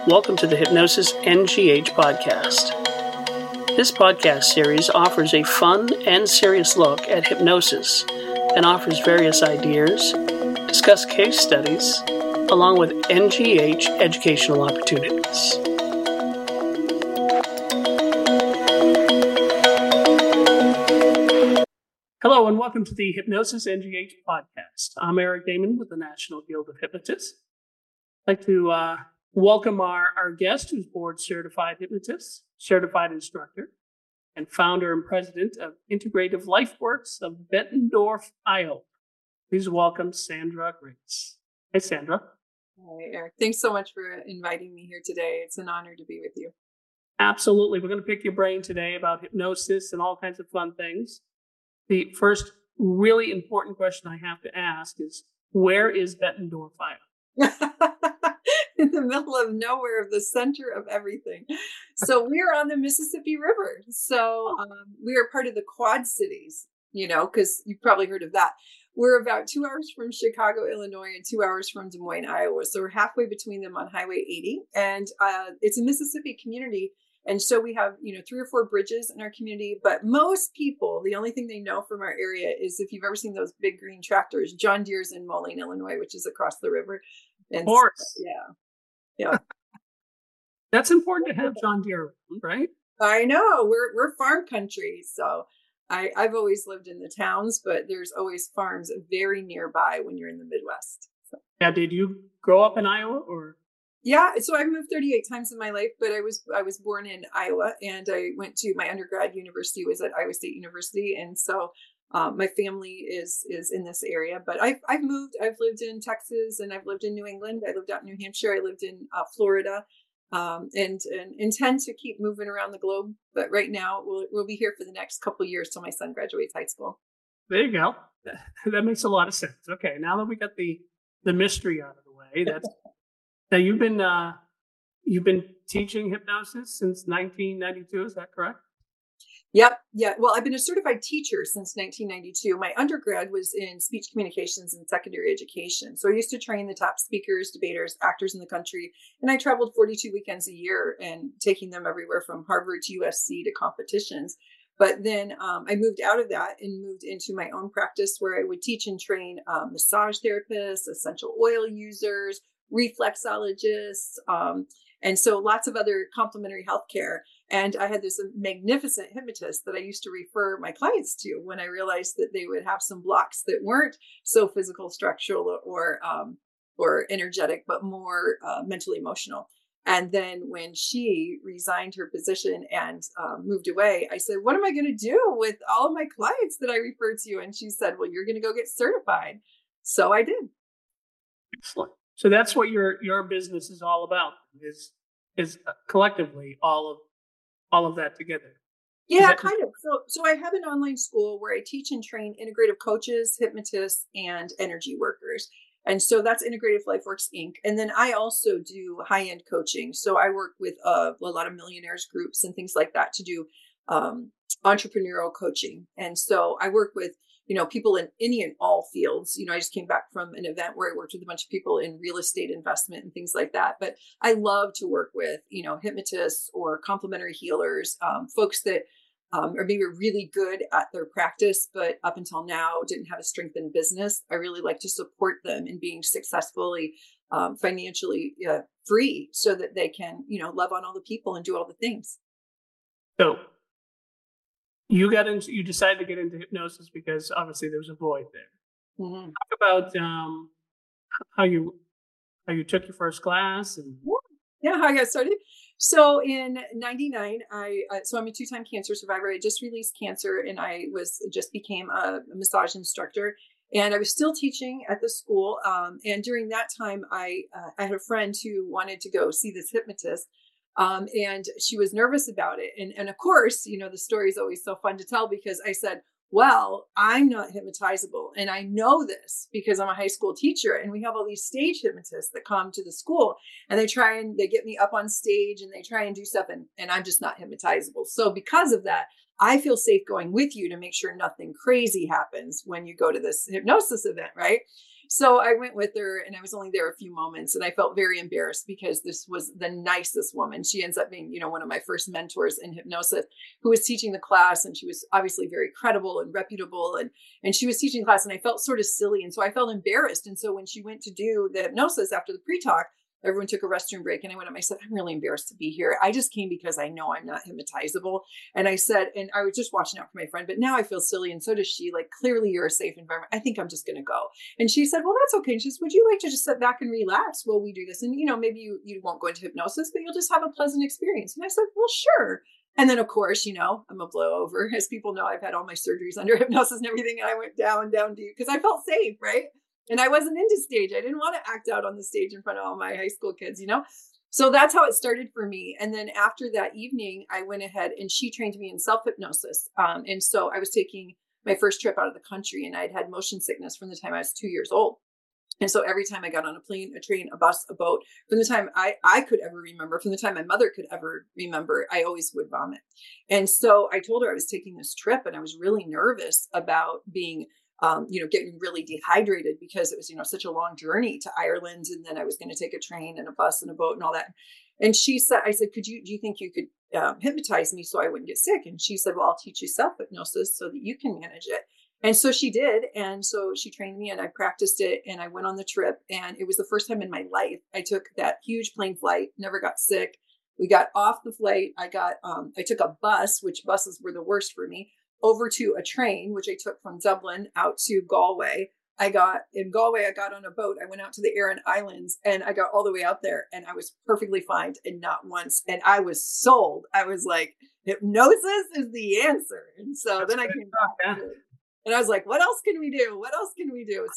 Welcome to the Hypnosis NGH podcast. This podcast series offers a fun and serious look at hypnosis and offers various ideas, discuss case studies, along with NGH educational opportunities. Hello and welcome to the Hypnosis NGH podcast. I'm Eric Damon with the National Guild of Hypnotists. I'd like to welcome our guest, who's board certified hypnotist, certified instructor, and founder and president of Integrative LifeWorks of Bettendorf, Iowa. Please welcome Sandra Grace. Hey, Sandra. Hi, Eric. Thanks so much for inviting me here today. It's an honor to be with you. Absolutely. We're going to pick your brain today about hypnosis and all kinds of fun things. The first really important question I have to ask is, where is Bettendorf, Iowa? In the middle of nowhere, of the center of everything. So we're on the Mississippi River. So we are part of the Quad Cities, because you've probably heard of that. We're about 2 hours from Chicago, Illinois, and 2 hours from Des Moines, Iowa. So we're halfway between them on Highway 80. And it's a Mississippi community. And so we have, 3 or 4 bridges in our community. But most people, the only thing they know from our area is, if you've ever seen those big green tractors, John Deere's in Moline, Illinois, which is across the river. And of course. So, yeah. That's important to have John Deere, right? I know. We're farm country. So I've always lived in the towns, but there's always farms very nearby when you're in the Midwest. So. Yeah. Did you grow up in Iowa or? Yeah. So I've moved 38 times in my life, but I was born in Iowa, and I went to my undergrad university was at Iowa State University. And so my family is in this area, but I've moved. I've lived in Texas, and I've lived in New England. I lived out in New Hampshire. I lived in Florida, and intend to keep moving around the globe. But right now, we'll be here for the next couple of years till my son graduates high school. There you go. That makes a lot of sense. Okay, now that we got the mystery out of the way, that's now you've been teaching hypnosis since 1992. Is that correct? Yep. Yeah. Well, I've been a certified teacher since 1992. My undergrad was in speech communications and secondary education. So I used to train the top speakers, debaters, actors in the country. And I traveled 42 weekends a year and taking them everywhere from Harvard to USC to competitions. But then I moved out of that and moved into my own practice, where I would teach and train massage therapists, essential oil users, reflexologists, and so lots of other complementary healthcare. And I had this magnificent hypnotist that I used to refer my clients to when I realized that they would have some blocks that weren't so physical, structural, or energetic, but more mentally emotional. And then when she resigned her position and moved away, I said, what am I going to do with all of my clients that I refer to? And she said, well, you're going to go get certified. So I did. Excellent. So that's what your business is all about, is collectively all of that together. Yeah, kind of. So I have an online school where I teach and train integrative coaches, hypnotists, and energy workers. And so that's Integrative LifeWorks Inc. And then I also do high-end coaching. So I work with a lot of millionaires groups and things like that to do entrepreneurial coaching. And so I work with people in any and all fields. I just came back from an event where I worked with a bunch of people in real estate investment and things like that. But I love to work with, hypnotists or complementary healers, folks that are maybe really good at their practice, but up until now didn't have a strengthened business. I really like to support them in being successfully financially free, so that they can, love on all the people and do all the things. So you decided to get into hypnosis because obviously there's a void there. Mm-hmm. Talk about how you took your first class and how I got started. So in 99, I'm a 2-time cancer survivor. I just released cancer, and I just became a massage instructor, and I was still teaching at the school. And during that time, I had a friend who wanted to go see this hypnotist. And she was nervous about it. And of course, the story is always so fun to tell, because I said, well, I'm not hypnotizable. And I know this because I'm a high school teacher, and we have all these stage hypnotists that come to the school, and they get me up on stage and they try and do stuff, and I'm just not hypnotizable. So because of that, I feel safe going with you to make sure nothing crazy happens when you go to this hypnosis event. Right. So I went with her and I was only there a few moments and I felt very embarrassed because this was the nicest woman. She ends up being, one of my first mentors in hypnosis who was teaching the class, and she was obviously very credible and reputable, and she was teaching class, and I felt sort of silly. And so I felt embarrassed. And so when she went to do the hypnosis after the pre-talk, everyone took a restroom break and I went up. I said, I'm really embarrassed to be here. I just came because I know I'm not hypnotizable. And I said, and I was just watching out for my friend, but now I feel silly. And so does she. Like, clearly you're a safe environment. I think I'm just going to go. And she said, well, that's okay. And she said, would you like to just sit back and relax while we do this? And, maybe you won't go into hypnosis, but you'll just have a pleasant experience. And I said, well, sure. And then, of course, I'm a blowover. As people know, I've had all my surgeries under hypnosis and everything. And I went down deep because I felt safe, right? And I wasn't into stage. I didn't want to act out on the stage in front of all my high school kids, So that's how it started for me. And then after that evening, I went ahead and she trained me in self-hypnosis. And so I was taking my first trip out of the country, and I'd had motion sickness from the time I was 2 years old. And so every time I got on a plane, a train, a bus, a boat, from the time I could ever remember, from the time my mother could ever remember, I always would vomit. And so I told her I was taking this trip and I was really nervous about being getting really dehydrated because it was, such a long journey to Ireland. And then I was going to take a train and a bus and a boat and all that. And I said, do you think you could hypnotize me so I wouldn't get sick? And she said, well, I'll teach you self-hypnosis so that you can manage it. And so she did. And so she trained me and I practiced it and I went on the trip. And it was the first time in my life I took that huge plane flight, never got sick. We got off the flight. I took a bus, which buses were the worst for me, over to a train, which I took from Dublin out to Galway. I got on a boat. I went out to the Aran Islands and I got all the way out there and I was perfectly fine and not once. And I was sold. I was like, hypnosis is the answer. And so then I came back and I was like, what else can we do? What else can we do?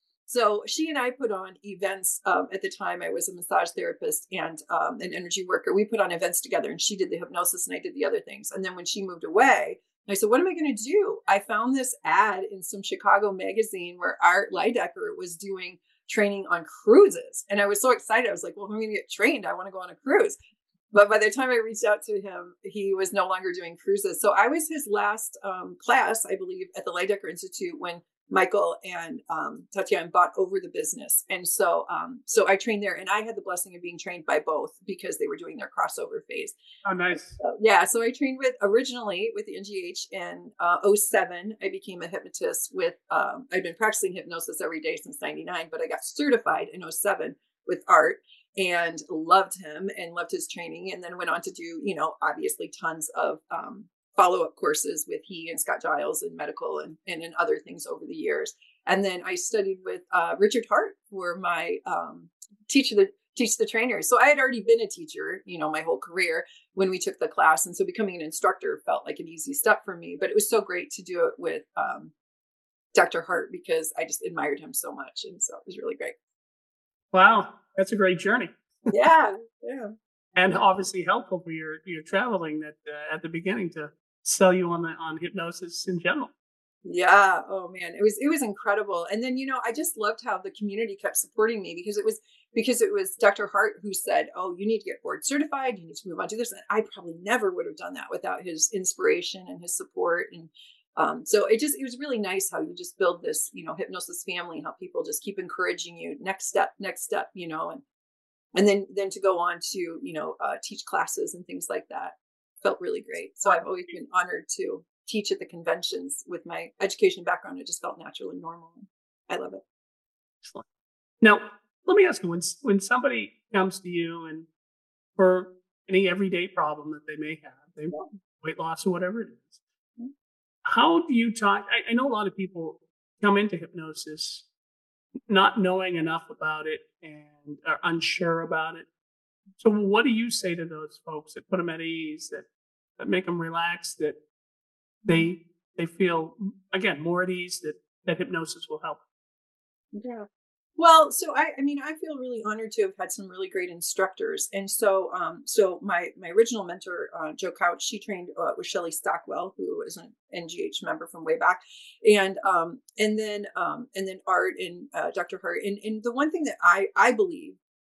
So she and I put on events. At the time, I was a massage therapist and an energy worker. We put on events together, and she did the hypnosis and I did the other things. And then when she moved away, I said, what am I going to do? I found this ad in some Chicago magazine where Art Leidecker was doing training on cruises. And I was so excited. I was like, well, I'm going to get trained. I want to go on a cruise. But by the time I reached out to him, he was no longer doing cruises. So I was his last class, I believe, at the Leidecker Institute when Michael and Tatiana bought over the business. And so I trained there, and I had the blessing of being trained by both because they were doing their crossover phase. Oh, nice. So I trained originally with the NGH in 07. I became a hypnotist I'd been practicing hypnosis every day since 99, but I got certified in 07 with Art and loved him and loved his training. And then went on to do, obviously tons of follow-up courses with he and Scott Giles in medical and in other things over the years. And then I studied with Richard Hart for my teach the trainers. So I had already been a teacher, my whole career when we took the class. And so becoming an instructor felt like an easy step for me, but it was so great to do it with Dr. Hart because I just admired him so much. And so it was really great. Wow. That's a great journey. Yeah. And obviously helpful for your traveling that at the beginning to sell you on hypnosis in general. Yeah. Oh man, it was incredible. And then I just loved how the community kept supporting me because it was Dr. Hart who said, "Oh, you need to get board certified. You need to move on to this." And I probably never would have done that without his inspiration and his support. And so it was really nice how you just build this hypnosis family. How people just keep encouraging you, next step, and then to go on to teach classes and things like that felt really great. So I've always been honored to teach at the conventions with my education background. It just felt natural and normal. I love it. Excellent. Now, let me ask you: when somebody comes to you and for any everyday problem that they may have, weight loss or whatever it is, how do you talk? I know a lot of people come into hypnosis not knowing enough about it and are unsure about it. So what do you say to those folks that put them at ease, that make them relax, that they feel, again, more at ease, that hypnosis will help? Yeah. Well, so I feel really honored to have had some really great instructors. And so my original mentor, Jo Couch, she trained with Shelley Stockwell, who was an NGH member from way back. And then Art and Dr. Hart. And the one thing that I believe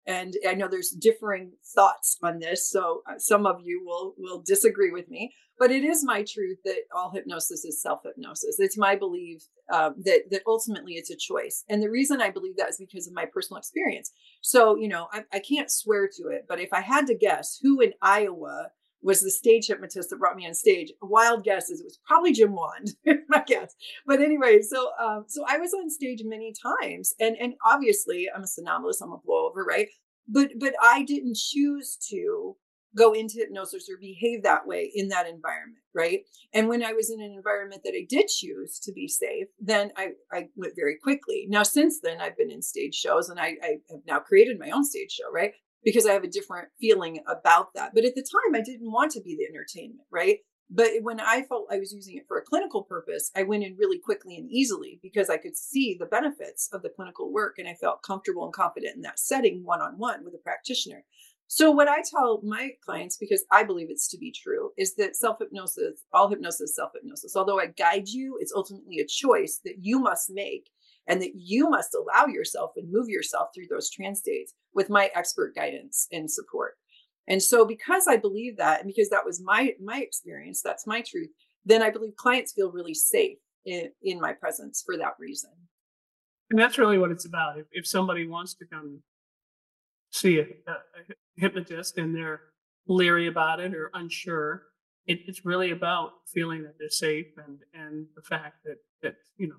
And I know there's differing thoughts on this, so some of you will disagree with me. But it is my truth that all hypnosis is self hypnosis. It's my belief that ultimately it's a choice, and the reason I believe that is because of my personal experience. So I can't swear to it, but if I had to guess who in Iowa was the stage hypnotist that brought me on stage, a wild guess is it was probably Jim Wand, my guess. But anyway, so I was on stage many times, and obviously I'm a somnambulist, I'm a blowover, right? But I didn't choose to go into hypnosis or behave that way in that environment, right? And when I was in an environment that I did choose to be safe, then I went very quickly. Now, since then, I've been in stage shows, and I have now created my own stage show, right? Because I have a different feeling about that. But at the time, I didn't want to be the entertainment, right? But when I felt I was using it for a clinical purpose, I went in really quickly and easily because I could see the benefits of the clinical work, and I felt comfortable and confident in that setting one-on-one with a practitioner. So what I tell my clients, because I believe it's to be true, is that self-hypnosis, all hypnosis, self-hypnosis, although I guide you, it's ultimately a choice that you must make, and that you must allow yourself and move yourself through those trance states with my expert guidance and support. And so because I believe that, and because that was my experience, that's my truth, then I believe clients feel really safe in my presence for that reason. And that's really what it's about. If somebody wants to come see a hypnotist and they're leery about it or unsure, it's really about feeling that they're safe, and the fact that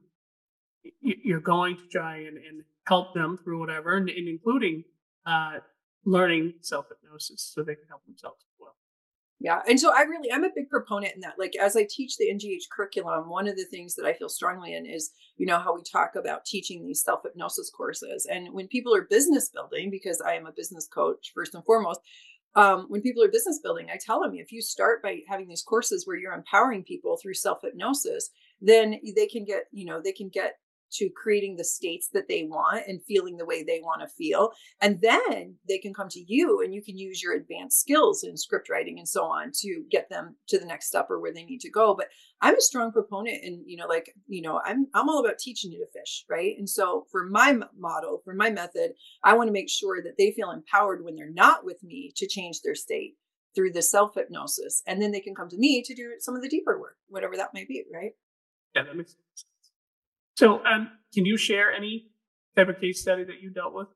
you're going to try and help them through whatever, and including learning self-hypnosis so they can help themselves as well. Yeah. And so I'm a big proponent in that. Like, as I teach the NGH curriculum, one of the things that I feel strongly in is, how we talk about teaching these self-hypnosis courses. And when people are business building, because I am a business coach first and foremost, when people are business building, I tell them, if you start by having these courses where you're empowering people through self-hypnosis, then they can get to creating the states that they want and feeling the way they want to feel. And then they can come to you, and you can use your advanced skills in script writing and so on to get them to the next step or where they need to go. But I'm a strong proponent, and I'm all about teaching you to fish, right? And so for my model, for my method, I want to make sure that they feel empowered when they're not with me to change their state through the self-hypnosis. And then they can come to me to do some of the deeper work, whatever that may be, right? Yeah, that makes sense. So, can you share any type of case study that you dealt with?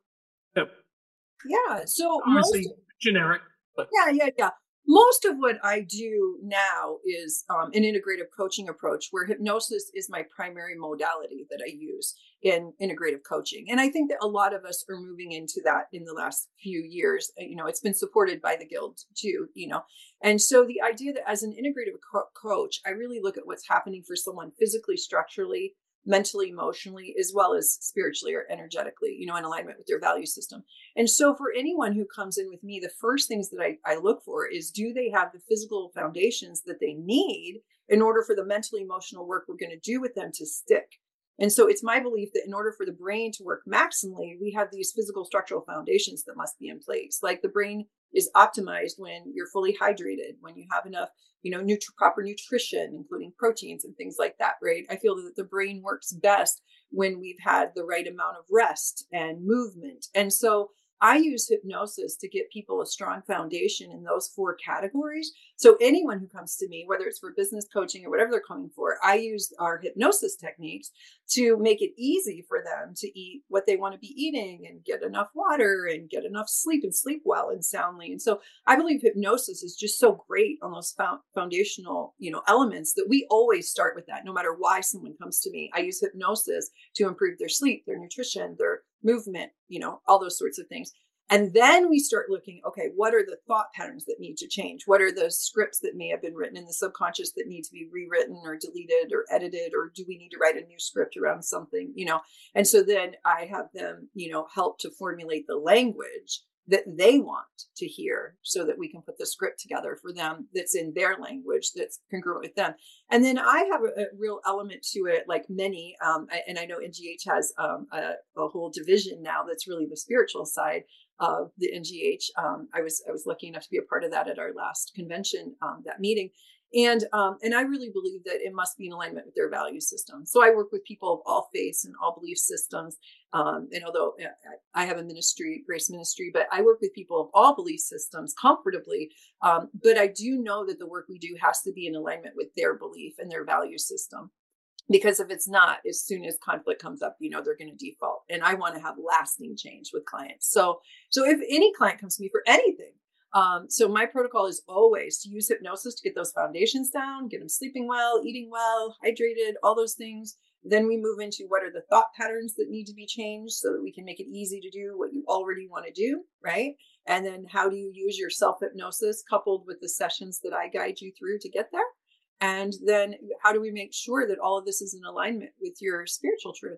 Yeah. So honestly, generic, but yeah. Most of what I do now is an integrative coaching approach, where hypnosis is my primary modality that I use in integrative coaching. And I think that a lot of us are moving into that in the last few years. It's been supported by the Guild too, And so the idea that as an integrative coach, I really look at what's happening for someone physically, structurally, mentally, emotionally, as well as spiritually or energetically, in alignment with their value system. And so for anyone who comes in with me, the first things that I look for is, do they have the physical foundations that they need in order for the mental, emotional work we're going to do with them to stick? And so it's my belief that in order for the brain to work maximally, we have these physical structural foundations that must be in place. Like, the brain is optimized when you're fully hydrated, when you have enough, proper nutrition, including proteins and things like that, right? I feel that the brain works best when we've had the right amount of rest and movement. And so I use hypnosis to get people a strong foundation in those 4 categories. So anyone who comes to me, whether it's for business coaching or whatever they're coming for, I use our hypnosis techniques to make it easy for them to eat what they want to be eating, and get enough water, and get enough sleep, and sleep well and soundly. And so I believe hypnosis is just so great on those foundational, elements, that we always start with that. No matter why someone comes to me, I use hypnosis to improve their sleep, their nutrition, their movement, all those sorts of things. And then we start looking, okay, what are the thought patterns that need to change? What are the scripts that may have been written in the subconscious that need to be rewritten or deleted or edited? Or do we need to write a new script around something, And so then I have them, help to formulate the language that they want to hear, so that we can put the script together for them that's in their language, that's congruent with them. And then I have a real element to it, like many, and I know NGH has a whole division now that's really the spiritual side of the NGH. I was lucky enough to be a part of that at our last convention, that meeting. And I really believe that it must be in alignment with their value system. So I work with people of all faiths and all belief systems. And although I have a ministry, grace ministry, but I work with people of all belief systems comfortably. But I do know that the work we do has to be in alignment with their belief and their value system. Because if it's not, as soon as conflict comes up, they're going to default. And I want to have lasting change with clients. So if any client comes to me for anything, so my protocol is always to use hypnosis to get those foundations down, get them sleeping well, eating well, hydrated, all those things. Then we move into what are the thought patterns that need to be changed so that we can make it easy to do what you already want to do, right? And then how do you use your self-hypnosis coupled with the sessions that I guide you through to get there? And then how do we make sure that all of this is in alignment with your spiritual truth?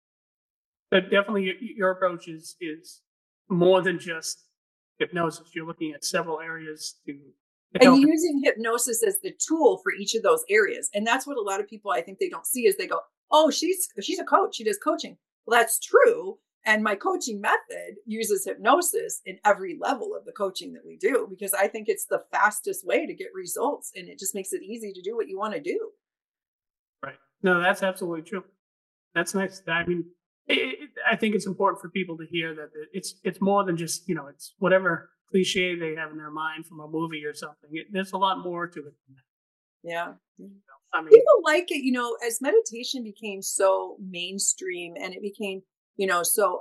But definitely your approach is more than just hypnosis. You're looking at several areas to And help. using hypnosis as the tool for each of those areas. And that's what a lot of people, I think, they don't see is they go, oh, she's a coach. She does coaching. Well, that's true. And my coaching method uses hypnosis in every level of the coaching that we do, because I think it's the fastest way to get results. And it just makes it easy to do what you want to do. Right. No, that's absolutely true. That's nice. I mean, I think it's important for people to hear that it's more than just, it's whatever cliche they have in their mind from a movie or something. There's a lot more to it than that. Yeah. I mean, People like it, as meditation became so mainstream and it became, so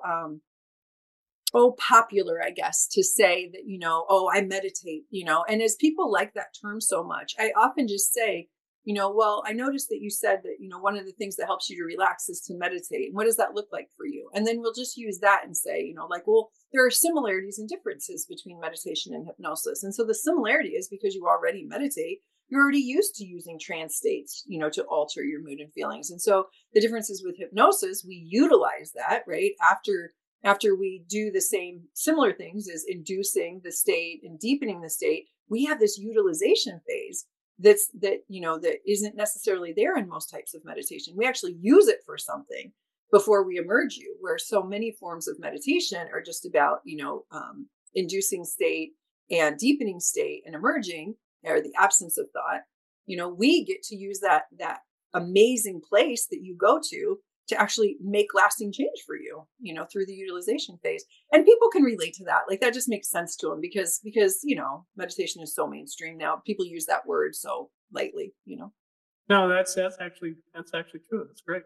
popular, I guess, to say that, oh, I meditate, and as people like that term so much, I often just say, well, I noticed that you said that, one of the things that helps you to relax is to meditate. And what does that look like for you? And then we'll just use that and say, well, there are similarities and differences between meditation and hypnosis. And so the similarity is because you already meditate, you're already used to using trance states, to alter your mood and feelings. And so the difference is with hypnosis, we utilize that, right? After we do the similar things as inducing the state and deepening the state, we have this utilization phase that isn't necessarily there in most types of meditation. We actually use it for something before we emerge you, where so many forms of meditation are just about, inducing state and deepening state and emerging, or the absence of thought. We get to use that amazing place that you go to actually make lasting change for you, through the utilization phase. And people can relate to that. Like that just makes sense to them because, meditation is so mainstream now. People use that word so lightly, no, that's actually true. That's great.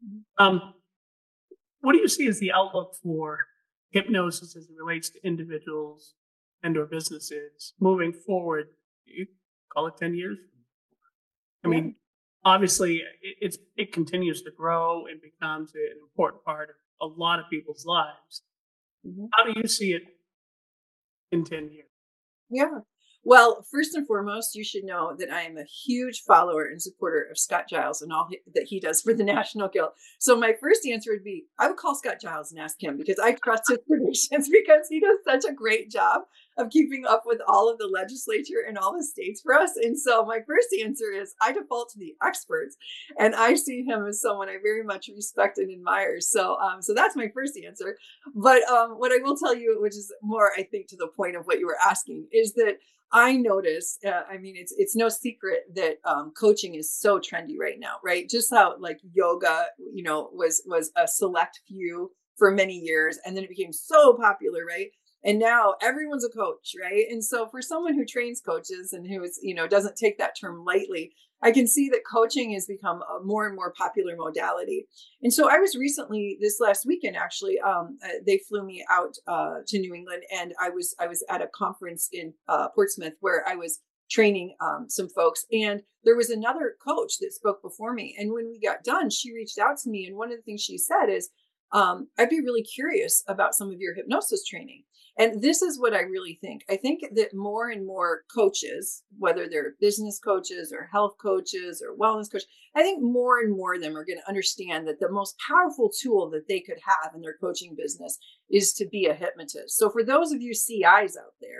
What do you see as the outlook for hypnosis as it relates to individuals and or businesses moving forward? You call it 10 years. I mean, obviously it continues to grow and becomes an important part of a lot of people's lives. Mm-hmm. How do you see it in 10 years? Yeah. Well, first and foremost, you should know that I am a huge follower and supporter of Scott Giles and all that he does for the National Guild. So my first answer would be, I would call Scott Giles and ask him, because I trust his predictions, because he does such a great job of keeping up with all of the legislature and all the states for us. And so my first answer is I default to the experts, and I see him as someone I very much respect and admire. So that's my first answer. But what I will tell you, which is more, I think, to the point of what you were asking, is that I notice, it's no secret that coaching is so trendy right now, right? Just how like yoga, was a select few for many years, and then it became so popular, right? And now everyone's a coach, right? And so for someone who trains coaches and who is, doesn't take that term lightly, I can see that coaching has become a more and more popular modality. And so I was recently, this last weekend, actually, they flew me out to New England, and I was at a conference in Portsmouth where I was training some folks, and there was another coach that spoke before me. And when we got done, she reached out to me, and one of the things she said is, I'd be really curious about some of your hypnosis training. And this is what I really think. I think that more and more coaches, whether they're business coaches or health coaches or wellness coaches, I think more and more of them are going to understand that the most powerful tool that they could have in their coaching business is to be a hypnotist. So for those of you CIs out there,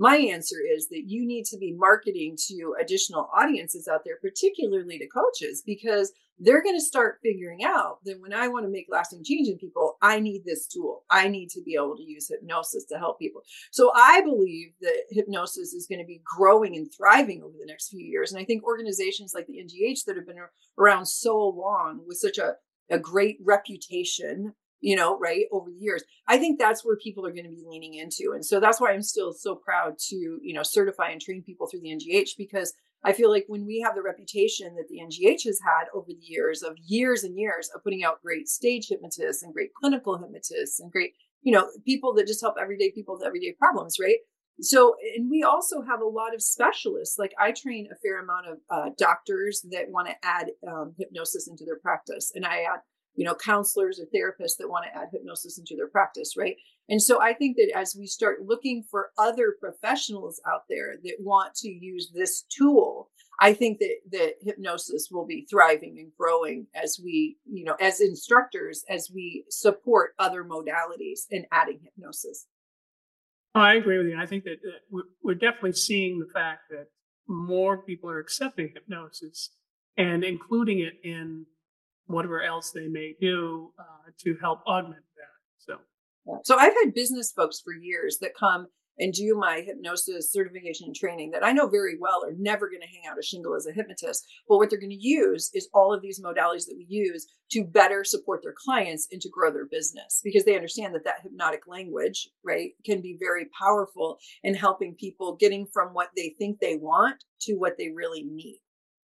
My answer is that you need to be marketing to additional audiences out there, particularly to coaches, because they're going to start figuring out that when I want to make lasting change in people, I need this tool. I need to be able to use hypnosis to help people. So I believe that hypnosis is going to be growing and thriving over the next few years. And I think organizations like the NGH that have been around so long with such a great reputation, right, over the years, I think that's where people are going to be leaning into. And so that's why I'm still so proud to, certify and train people through the NGH, because I feel like when we have the reputation that the NGH has had over the years and years of putting out great stage hypnotists and great clinical hypnotists and great, people that just help everyday people with everyday problems, right? So, and we also have a lot of specialists. Like I train a fair amount of doctors that want to add hypnosis into their practice. And I add counselors or therapists that want to add hypnosis into their practice, right? And so I think that as we start looking for other professionals out there that want to use this tool, I think that hypnosis will be thriving and growing as we, as instructors, as we support other modalities in adding hypnosis. Oh, I agree with you. I think that we're definitely seeing the fact that more people are accepting hypnosis and including it in whatever else they may do to help augment that. So I've had business folks for years that come and do my hypnosis certification and training that I know very well are never going to hang out a shingle as a hypnotist. But what they're going to use is all of these modalities that we use to better support their clients and to grow their business, because they understand that hypnotic language, right, can be very powerful in helping people getting from what they think they want to what they really need.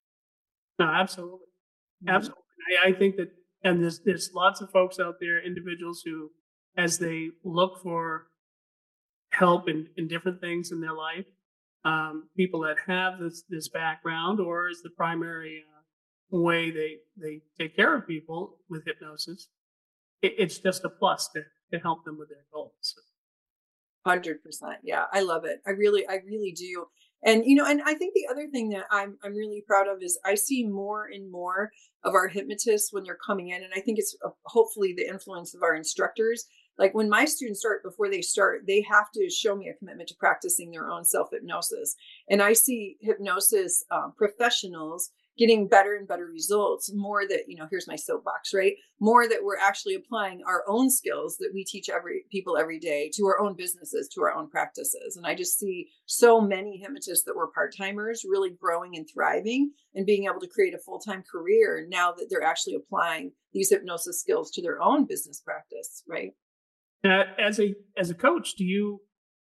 No, absolutely. Mm-hmm. Absolutely. I think that, and there's lots of folks out there, individuals who, as they look for help in different things in their life, people that have this background, or is the primary way they take care of people with hypnosis, it's just a plus to help them with their goals. 100%. Yeah, I love it. I really do. And, and I think the other thing that I'm really proud of is I see more and more of our hypnotists when they're coming in. And I think it's hopefully the influence of our instructors. Like when my students start, before they start, they have to show me a commitment to practicing their own self-hypnosis. And I see hypnosis professionals getting better and better results, more that, here's my soapbox, right? More that we're actually applying our own skills that we teach people every day to our own businesses, to our own practices. And I just see so many hypnotists that were part-timers really growing and thriving and being able to create a full-time career now that they're actually applying these hypnosis skills to their own business practice, right? As a coach, do you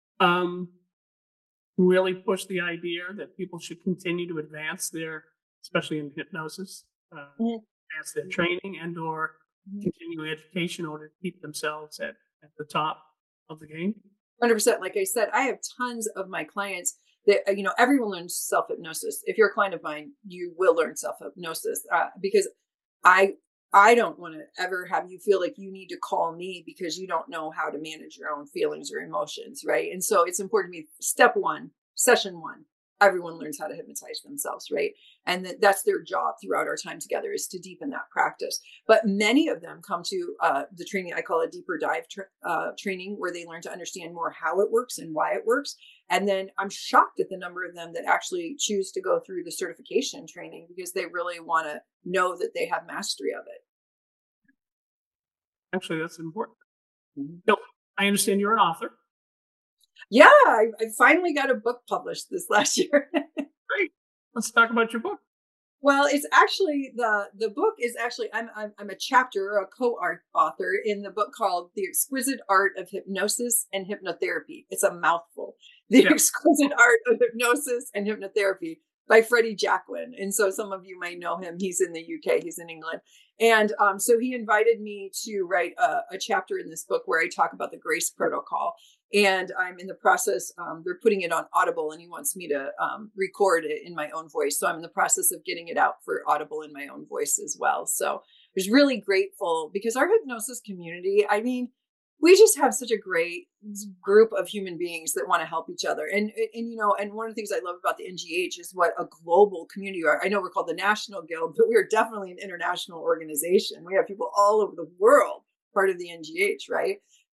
really push the idea that people should continue to advance especially in hypnosis, advance their training and or continue education in order to keep themselves at the top of the game? 100%. Like I said, I have tons of my clients that, everyone learns self-hypnosis. If you're a client of mine, you will learn self-hypnosis because I don't want to ever have you feel like you need to call me because you don't know how to manage your own feelings or emotions, right? And so it's important to me, step one, session one, everyone learns how to hypnotize themselves, right? And that's their job throughout our time together, is to deepen that practice. But many of them come to the training, I call it deeper dive training, where they learn to understand more how it works and why it works. And then I'm shocked at the number of them that actually choose to go through the certification training because they really want to know that they have mastery of it. Actually, that's important. Mm-hmm. So I understand you're an author. Yeah, I finally got a book published this last year. Great. Let's talk about your book. Well, it's actually the book is actually I'm a chapter or a co-author in the book called The Exquisite Art of Hypnosis and Hypnotherapy. It's a mouthful. The Exquisite Art of Hypnosis and Hypnotherapy by Freddie Jacquin. And so some of you might know him. He's in the UK. He's in England. And so he invited me to write a chapter in this book where I talk about the GRACE protocol. And I'm in the process, they're putting it on Audible, and he wants me to record it in my own voice. So I'm in the process of getting it out for Audible in my own voice as well. So I was really grateful because our hypnosis community, I mean, we just have such a great group of human beings that want to help each other. And one of the things I love about the NGH is what a global community we are. I know we're called the National Guild, but we are definitely an international organization. We have people all over the world, part of the NGH, right?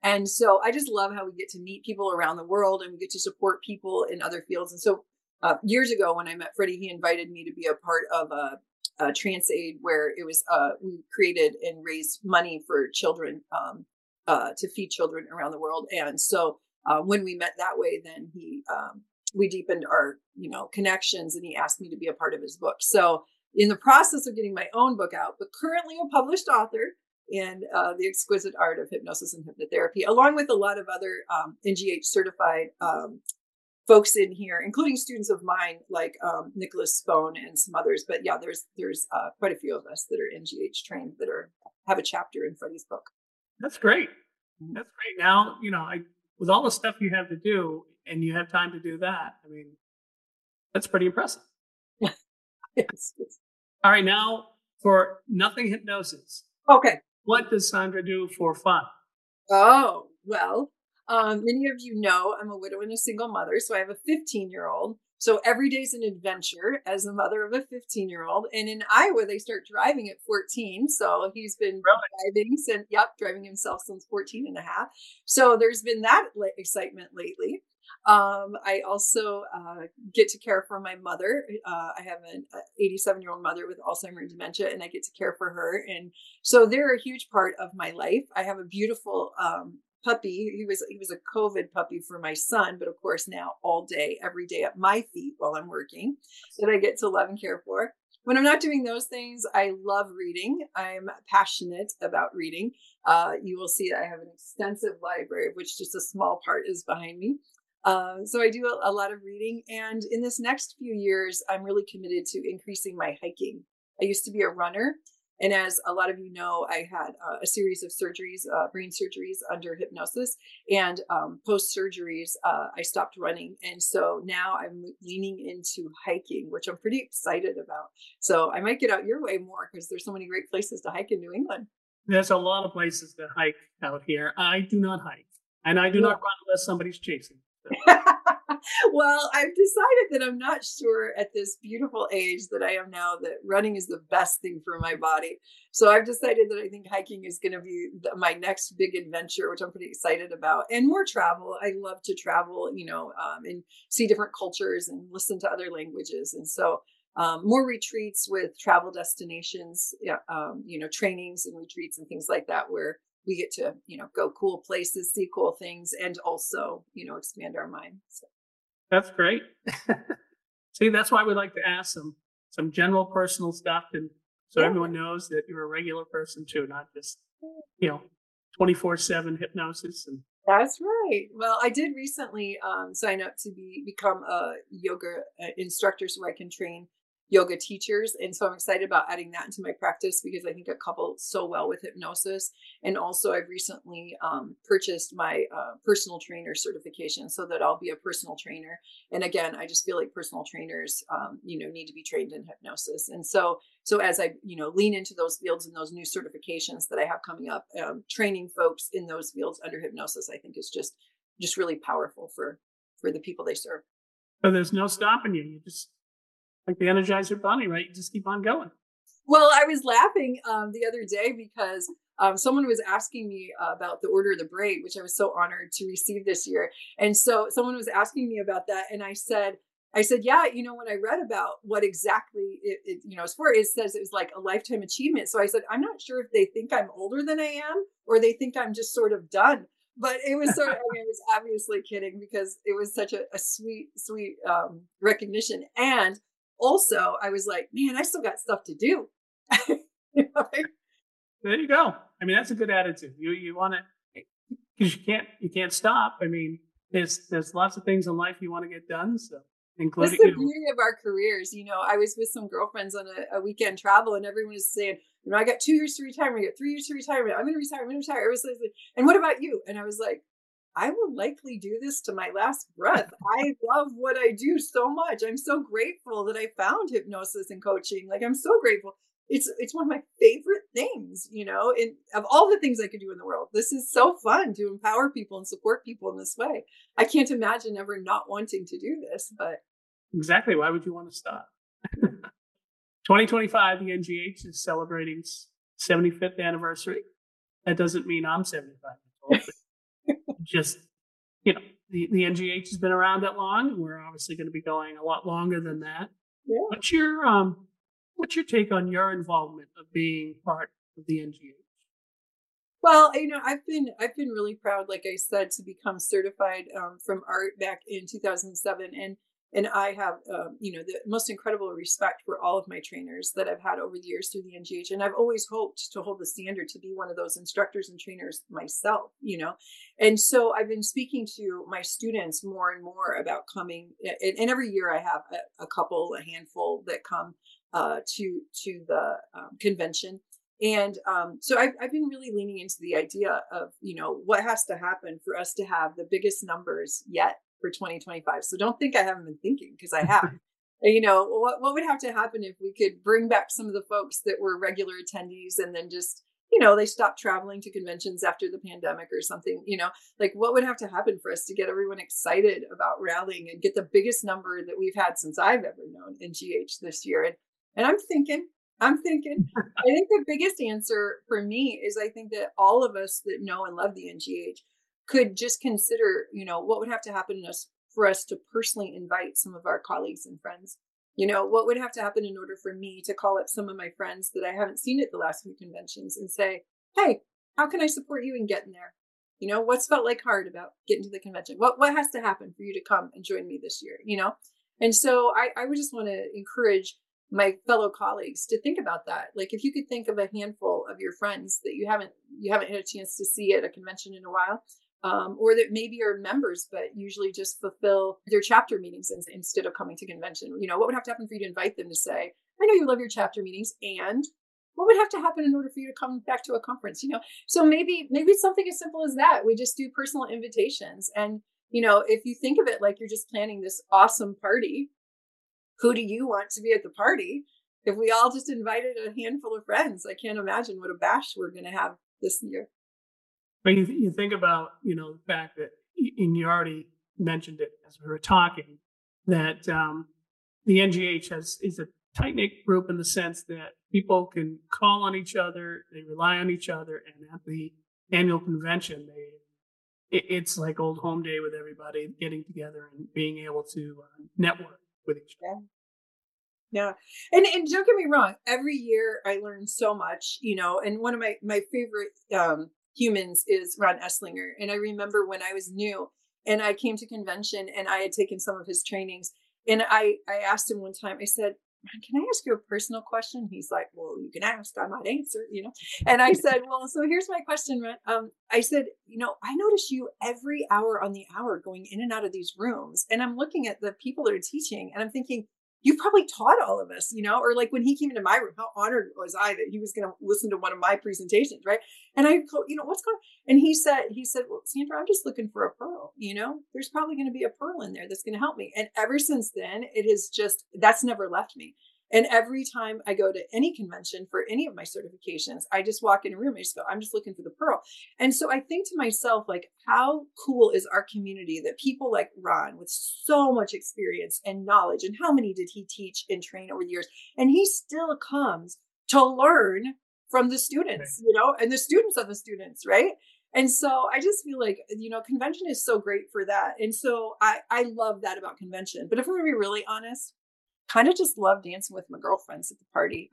And so I just love how we get to meet people around the world and we get to support people in other fields. And so years ago when I met Freddie, he invited me to be a part of a trans aid where it was we created and raised money for children to feed children around the world. And so when we met that way, then we deepened our connections, and he asked me to be a part of his book. So in the process of getting my own book out, but currently a published author in The Exquisite Art of Hypnosis and Hypnotherapy, along with a lot of other NGH certified folks in here, including students of mine like Nicholas Spone and some others. But yeah, there's quite a few of us that are NGH trained that have a chapter in Freddie's book. That's great. That's great. Now, with all the stuff you have to do and you have time to do that, I mean, that's pretty impressive. Yes. All right. Now for Nothing Hypnosis. Okay. What does Sandra do for fun? Oh, well, many of you know I'm a widow and a single mother. So I have a 15-year-old. So every day's an adventure as a mother of a 15-year-old. And in Iowa, they start driving at 14. So he's been driving himself since 14 and a half. So there's been that excitement lately. I also get to care for my mother. I have an 87-year-old mother with Alzheimer's and dementia, and I get to care for her. And so they're a huge part of my life. I have a beautiful puppy. He was a COVID puppy for my son, but of course now all day, every day at my feet while I'm working, that I get to love and care for. When I'm not doing those things, I love reading. I'm passionate about reading. You will see that I have an extensive library, of which just a small part is behind me. So I do a lot of reading, and in this next few years, I'm really committed to increasing my hiking. I used to be a runner, and as a lot of you know, I had a series of surgeries, brain surgeries under hypnosis, and post surgeries, I stopped running, and so now I'm leaning into hiking, which I'm pretty excited about. So I might get out your way more because there's so many great places to hike in New England. There's a lot of places to hike out here. I do not hike, and I do not run unless somebody's chasing. Well, I've decided that I'm not sure at this beautiful age that I am now that running is the best thing for my body. So I've decided that I think hiking is going to be my next big adventure, which I'm pretty excited about. And more travel. I love to travel, and see different cultures and listen to other languages. And so more retreats with travel destinations, trainings and retreats and things like that, where we get to, go cool places, see cool things, and also, expand our mind. So. That's great. See, that's why we like to ask some general personal stuff, and so everyone knows that you're a regular person too, not just 24/7 hypnosis. And that's right. Well, I did recently sign up to become a yoga instructor, so I can train yoga teachers. And so I'm excited about adding that into my practice because I think it couples so well with hypnosis. And also I've recently purchased my personal trainer certification so that I'll be a personal trainer. And again, I just feel like personal trainers, need to be trained in hypnosis. And so as I, lean into those fields and those new certifications that I have coming up, training folks in those fields under hypnosis, I think is just really powerful for the people they serve. So there's no stopping you. You just like the Energizer Bunny, right? You just keep on going. Well, I was laughing the other day because someone was asking me about the Order of the Braid, which I was so honored to receive this year. And so someone was asking me about that. And I said, yeah, when I read about what exactly it's for, it says it was like a lifetime achievement. So I said, I'm not sure if they think I'm older than I am or they think I'm just sort of done. But it was sort of, I was obviously kidding because it was such a sweet, sweet recognition. And also, I was like, man, I still got stuff to do. There you go. I mean, that's a good attitude. You want to, because you can't stop. I mean, there's lots of things in life you want to get done. So, including that's the beauty of our careers. I was with some girlfriends on a weekend travel, and everyone was saying, I got 2 years to retirement, I got 3 years to retirement. I'm going to retire. It was like, and what about you? And I was like, I will likely do this to my last breath. I love what I do so much. I'm so grateful that I found hypnosis and coaching. Like, I'm so grateful. It's one of my favorite things, and of all the things I could do in the world, this is so fun to empower people and support people in this way. I can't imagine ever not wanting to do this, but. Exactly. Why would you want to stop? 2025, the NGH is celebrating its 75th anniversary. That doesn't mean I'm 75 years old. Just, you know, the NGH has been around that long, and we're obviously going to be going a lot longer than that. Yeah. What's your take on your involvement of being part of the NGH? Well, I've been really proud, like I said, to become certified from art back in 2007, and I have the most incredible respect for all of my trainers that I've had over the years through the NGH, and I've always hoped to hold the standard to be one of those instructors and trainers myself, and so I've been speaking to my students more and more about coming, and every year I have a handful that come to the convention. And so I've been really leaning into the idea of, what has to happen for us to have the biggest numbers yet for 2025. So don't think I haven't been thinking, because I have. What would have to happen if we could bring back some of the folks that were regular attendees, and then just, they stopped traveling to conventions after the pandemic or something, like what would have to happen for us to get everyone excited about rallying and get the biggest number that we've had since I've ever known in GH this year. And I'm thinking, I think the biggest answer for me is, I think that all of us that know and love the NGH could just consider, what would have to happen for us to personally invite some of our colleagues and friends. What would have to happen in order for me to call up some of my friends that I haven't seen at the last few conventions and say, hey, how can I support you in getting there? What's felt like hard about getting to the convention? What has to happen for you to come and join me this year? And so I would just want to encourage my fellow colleagues to think about that. Like, if you could think of a handful of your friends that you haven't had a chance to see at a convention in a while, or that maybe are members but usually just fulfill their chapter meetings instead of coming to convention. What would have to happen for you to invite them to say, I know you love your chapter meetings, and what would have to happen in order for you to come back to a conference? So maybe it's something as simple as that. We just do personal invitations, and if you think of it like you're just planning this awesome party, who do you want to be at the party? If we all just invited a handful of friends, I can't imagine what a bash we're going to have this year. But you think about, the fact that, and you already mentioned it as we were talking, that the NGH is a tight-knit group in the sense that people can call on each other, they rely on each other, and at the annual convention, it's like old home day with everybody getting together and being able to network with each other. Yeah. And don't get me wrong, every year I learn so much, and one of my favorite humans is Ron Esslinger. And I remember when I was new and I came to convention and I had taken some of his trainings, and I asked him one time, I said, can I ask you a personal question? He's like, well, you can ask, I might answer, And I said, well, so here's my question. I said, I notice you every hour on the hour going in and out of these rooms. And I'm looking at the people that are teaching, and I'm thinking, you probably taught all of us, or like when he came into my room, how honored was I that he was going to listen to one of my presentations, right? And I go, what's going on? And he said, well, Sandra, I'm just looking for a pearl, there's probably going to be a pearl in there that's going to help me. And ever since then, that's never left me. And every time I go to any convention for any of my certifications, I just walk in a room, I just go, I'm just looking for the pearl. And so I think to myself, like, how cool is our community that people like Ron, with so much experience and knowledge, and how many did he teach and train over the years? And he still comes to learn from the students, and the students of the students, right? And so I just feel like, convention is so great for that. And so I love that about convention. But if we're going to be really honest, kind of just love dancing with my girlfriends at the party.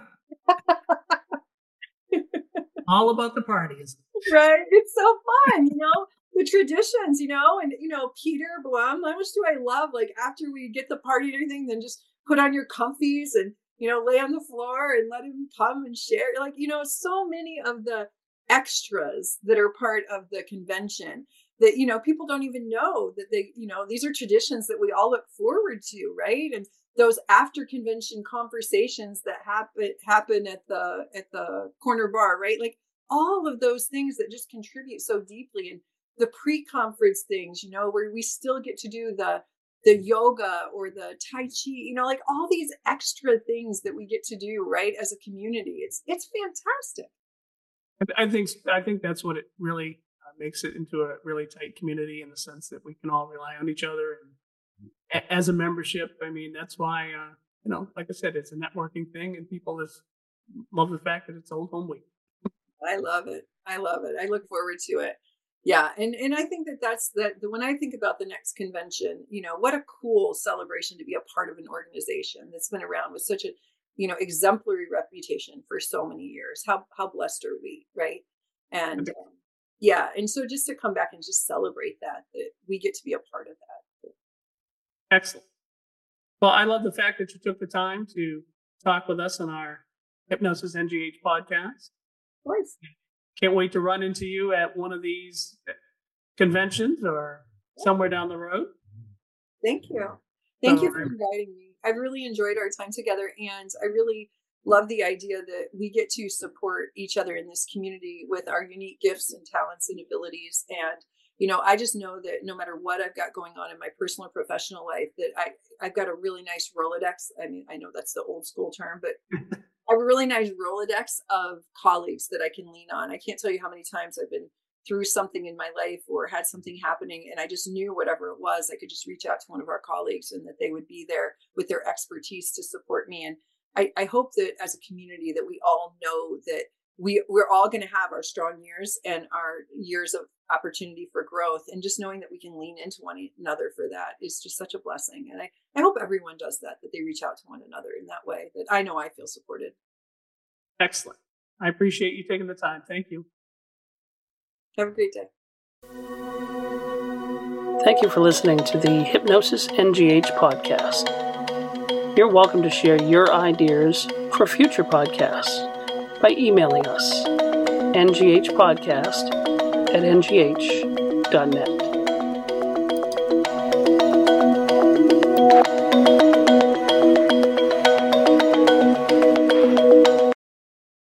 All about the party, isn't it? Right. It's so fun, the traditions, and, Peter Blum, how much do I love, like, after we get the party and everything, then just put on your comfies and, lay on the floor and let him come and share. Like, so many of the extras that are part of the convention that, people don't even know that they, these are traditions that we all look forward to. Right. And those after convention conversations that happen at the corner bar, right? Like, all of those things that just contribute so deeply, and the pre-conference things, where we still get to do the yoga or the tai chi, like all these extra things that we get to do, right, as a community. It's fantastic. I think that's what it really makes it into a really tight community, in the sense that we can all rely on each other. And as a membership, I mean, that's why, like I said, it's a networking thing, and people just love the fact that it's Old Home Week. I love it. I look forward to it. Yeah, and I think that's when I think about the next convention, what a cool celebration to be a part of an organization that's been around with such a exemplary reputation for so many years. How blessed are we, right? And yeah, and so just to come back and just celebrate that we get to be a part of that. Excellent. Well, I love the fact that you took the time to talk with us on our Hypnosis NGH podcast. Of course. Can't wait to run into you at one of these conventions or somewhere down the road. Thank you. Thank you for inviting me. I've really enjoyed our time together, and I really love the idea that we get to support each other in this community with our unique gifts and talents and abilities. And, I just know that no matter what I've got going on in my personal and professional life, that I've got a really nice Rolodex. I mean, I know that's the old school term, but I have a really nice Rolodex of colleagues that I can lean on. I can't tell you how many times I've been through something in my life or had something happening, and I just knew whatever it was, I could just reach out to one of our colleagues and that they would be there with their expertise to support me. And I hope that as a community that we all know that we're all going to have our strong years and our years of opportunity for growth, and just knowing that we can lean into one another for that is just such a blessing. And I hope everyone does that they reach out to one another in that way, that I know I feel supported. Excellent. I appreciate you taking the time. Thank you. Have a great day. Thank you for listening to the Hypnosis NGH podcast. You're welcome to share your ideas for future podcasts by emailing us, nghpodcast@ngh.net.